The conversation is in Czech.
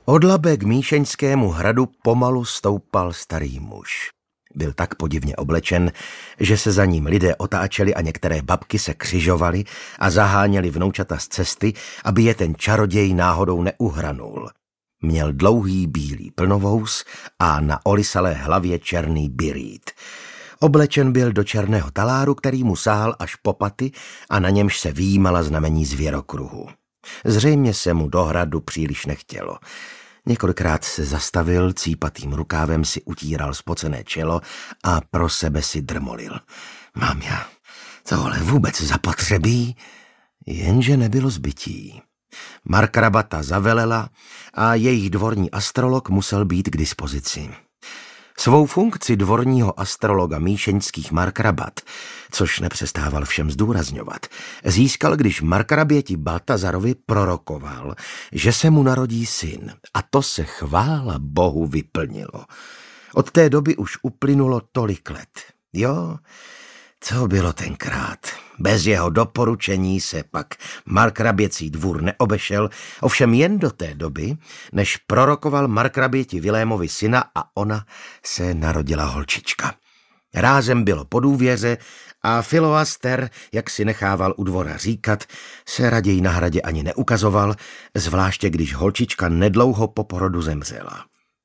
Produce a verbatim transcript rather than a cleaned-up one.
Od Labe k Míšeňskému hradu pomalu stoupal starý muž. Byl tak podivně oblečen, že se za ním lidé otáčeli a některé babky se křižovaly a zaháněli vnoučata z cesty, aby je ten čaroděj náhodou neuhranul. Měl dlouhý bílý plnovous a na olisalé hlavě černý birít. Oblečen byl do černého taláru, který mu sáhal až po paty a na němž se výjímala znamení zvěrokruhu. Zřejmě se mu do hradu příliš nechtělo. Několikrát se zastavil, cípatým rukávem si utíral spocené čelo a pro sebe si drmolil. Mám já tohle vůbec zapotřebí? Jenže nebylo zbytí. Markrabata zavelela a jejich dvorní astrolog musel být k dispozici. Svou funkci dvorního astrologa míšeňských markrabat, což nepřestával všem zdůrazňovat, získal, když markraběti Baltazarovi prorokoval, že se mu narodí syn, a to se chvála Bohu vyplnilo. Od té doby už uplynulo tolik let. Jo, co bylo tenkrát? Bez jeho doporučení se pak markraběcí dvůr neobešel, ovšem jen do té doby, než prorokoval markraběti Vilémovi syna a ona se narodila holčička. Rázem bylo po důvěře a Filoaster, jak si nechával u dvora říkat, se raději na hradě ani neukazoval, zvláště když holčička nedlouho po porodu zemřela.